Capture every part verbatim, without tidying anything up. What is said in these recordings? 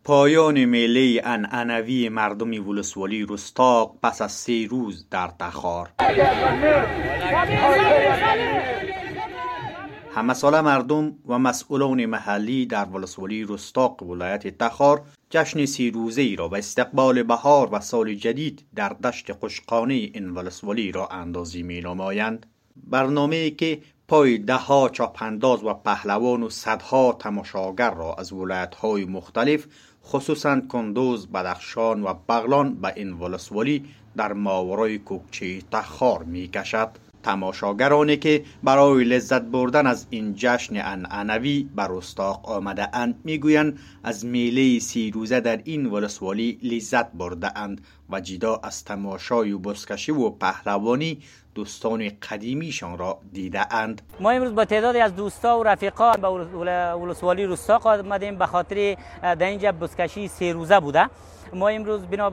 پایان میله عنعنوی مردمی ولسوالی رستاق پس از سه روز در تخار. همساله مردم و مسئولان محلی در ولسوالی رستاق ولایت تخار جشن سی روزه ای را به استقبال بهار و سال جدید در دشت قشقانه این ولسوالی را اندازی می نمایند. برنامه‌ای که پای ده ها چاپانداز و پهلوان و صدها تماشاگر را از ولایت‌های مختلف خصوصاً کندوز، بدخشان و بغلان به این ولسوالی در ماورای کوکچه تخار می کشد. تماشاگرانی که برای لذت بردن از این جشن عنعنوی به رستاق آمده اند میگویند از میله سی روزه در این ولسوالی لذت برده اند و جدا از تماشای و بزکشی و پهلوانی دوستان قدیمیشان را دیده اند. ما امروز با تعدادی از دوستا و رفیقا به ولسوالی رستاق آمدیم به خاطر در اینجا بزکشی سی روزه بوده. ما امروز بنا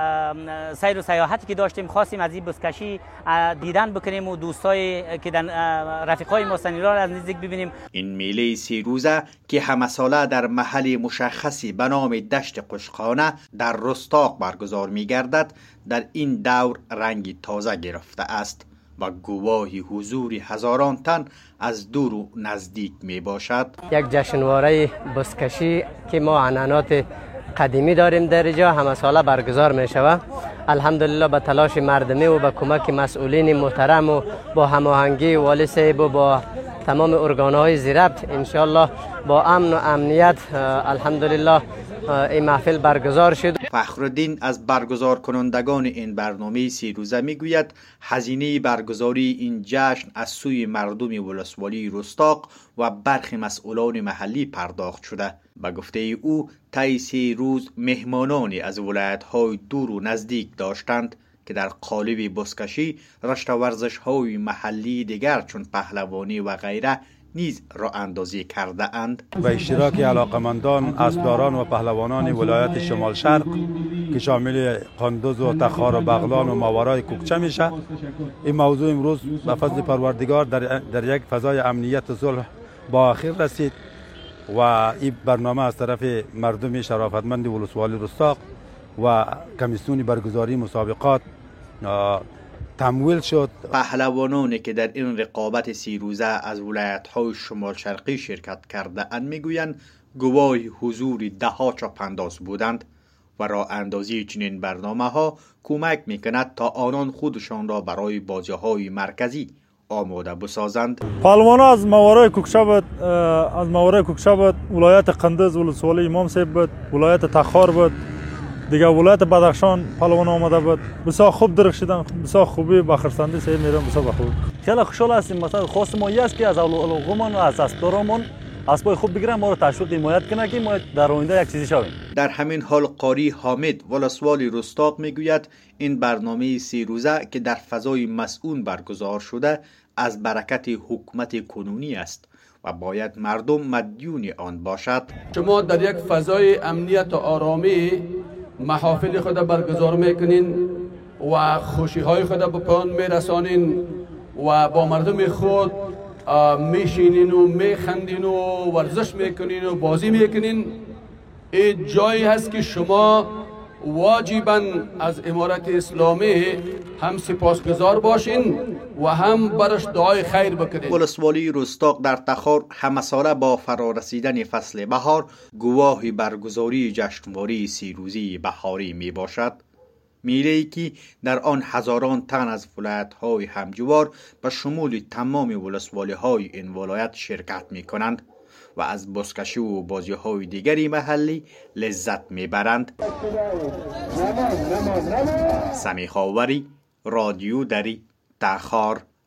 به سیر و سیاحتی که داشتیم خواستیم از این بزکشی دیدن بکنیم و دوستای که رفیقای ما سنی را از نزدیک ببینیم. این میله سی روزه که همه ساله در محل مشخصی به نام دشت قشقانه در رستاق برگزار می گردد در این دور رنگی تازه گرفته است و گواهی حضور هزاران تن از دور و نزدیک می باشد. یک جشنواره بزکشی که ما عنعنات قدیمی داریم در اینجا همه ساله برگزار می شود. الحمدلله با تلاش مردمی و با کمک مسئولین محترم و با هماهنگی والی صاحب و با تمام ارگان‌های زیربط انشالله با امن و امنیت الحمدلله این محفل برگزار شد. فخرالدین از برگزار کنندگان این برنامه سی روزه میگوید هزینه برگزاری این جشن از سوی مردم ولسوالی رستاق و برخی مسئولان محلی پرداخت شده. به گفته او طی سی روز مهمانانی از ولایت‌های دور و نزدیک داشتند که در قالب بزکشی رشته ورزش‌های محلی دیگر چون پهلوانی و غیره نیز راه اندازی کرده اند. به اشتراک علاقمندان، اسبداران و پهلوانان ولایت شمال شرق که شامل کندوز و تخار و بغلان و ماورای کوکچه میشه، این موضوع امروز به فضل پروردگار در, در یک فضای امنیت و صلح با آخر رسید و این برنامه از طرف مردم شرافتمند ولسوالی رستاق و کمیسیون برگزاری مسابقات تمویل شد. پهلوانانی که در این رقابت سی روزه از ولایت‌های شمال شرقی شرکت کرده اند میگویند گواه حضور ده ها چاپانداز بودند و راه اندازی چنین برنامه ها کمک میکند تا آنان خودشان را برای بازی‌های مرکزی آماده بسازند. پهلوانا از ماورای کوکچه بود، از ماورای کوکچه بود، ولایت کندوز ولسوالی امام صاحب بود، ولایت تخار بود، دیگه ولایت بدخشان پهلوان آمده بود. بسیار خوب درخشیدن، بسیار خوبی با خرسندی سعی میرم بسیار خوب. خیلی خوشحال هستیم. مثلا خواست ما است که از اولوگومان و از اسبدارامون اسبای خوب بگیرن، ما رو تشویق حمایت کنه که ما در آینده یک چیزی شویم. در همین حال قاری حامد ولسوالی رستاق میگوید این برنامه سی روزه که در فضای مسئول برگزار شده از برکت حکومت کنونی است و باید مردم مدیون آن باشد. شما در یک فضای امنیت و آرامی محافل خود برگزار میکنین و خوشی های خود به پایان میرسانین و با مردم خود میشینین و میخندین و ورزش میکنین و بازی میکنین. این جایی هست که شما واجباً از امارت اسلامی هم سپاسگزار باشین و هم برش دعای خیر بکنین. ولسوالی رستاق در تخار همه ساله با فرارسیدن فصل بهار گواه برگزاری جشنواره سی روزی بهاری می باشد. میله‌ای که در آن هزاران تن از ولایت‌های همجوار به شمول تمام ولسوالی‌های این ولایت شرکت می کنند و از بزکشی و بازی‌های دیگری محلی لذت میبرند. سمیح خاوری، رادیو دری، تخار.